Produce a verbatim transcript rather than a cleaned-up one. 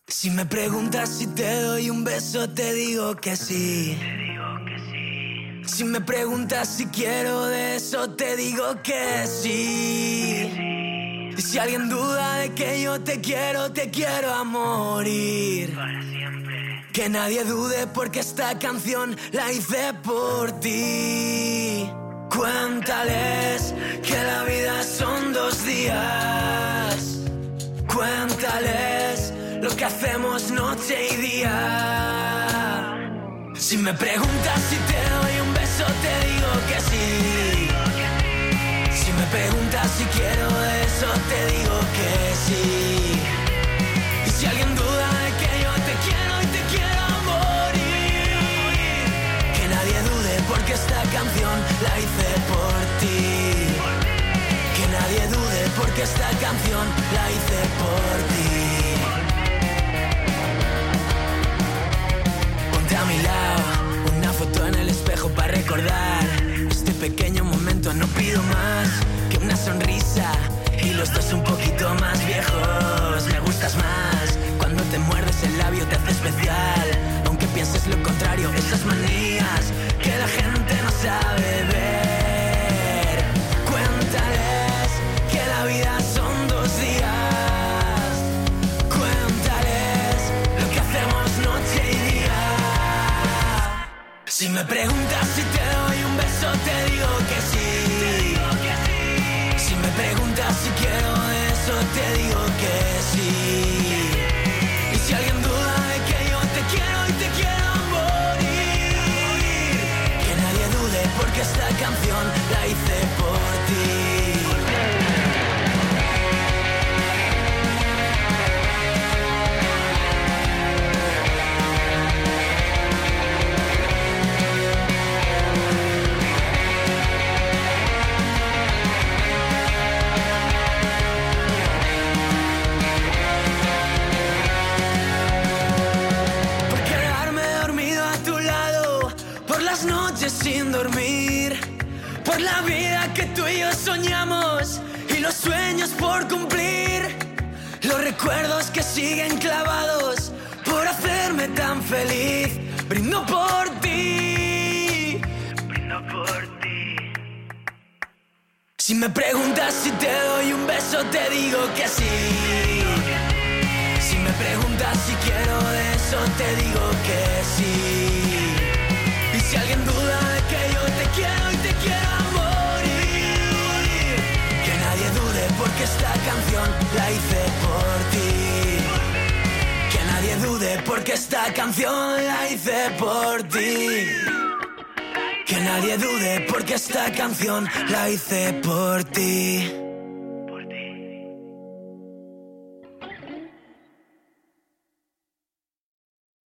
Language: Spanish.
Si me preguntas si te doy un beso, te digo que sí. Te digo que sí. Si me preguntas si quiero de eso, te digo que sí. Sí. Y si alguien duda de que yo te quiero, te quiero a morir. Para siempre. Que nadie dude porque esta canción la hice por ti. Cuéntales que la vida son dos días. Cuéntales lo que hacemos noche y día. Si me preguntas si te doy un beso, te digo que sí. Si me preguntas si quiero eso, te digo que sí. Y si alguien duda de que yo te quiero y te quiero morir, que nadie dude porque esta canción la hice por ti. Que nadie dude porque esta canción la hice por ti. Ponte a mi lado, una foto en el espejo para recordar este pequeño momento. No pido más que una sonrisa y los dos un poquito más viejos. Me gustas más cuando te muerdes el labio, te hace especial. Aunque pienses lo contrario, esas manías que la gente no sabe ver. Cuéntales que la vida son dos días. Cuéntales lo que hacemos noche y día. Si me preguntas si te doy un beso, te digo que sí. Si me preguntas si quiero eso, te digo que sí. Y si alguien duda de que yo te quiero y te quiero morir, que nadie dude porque esta canción la hice por ti. Sin dormir, por la vida que tú y yo soñamos y los sueños por cumplir, los recuerdos que siguen clavados por hacerme tan feliz. Brindo por ti, brindo por ti. Si me preguntas si te doy un beso, te digo que sí. Si me preguntas si quiero de eso, te digo que sí. Y si alguien duda de que yo te quiero y te quiero morir, que nadie dude porque esta canción la hice por ti. Que nadie dude porque esta canción la hice por ti. Que nadie dude porque esta canción la hice por ti.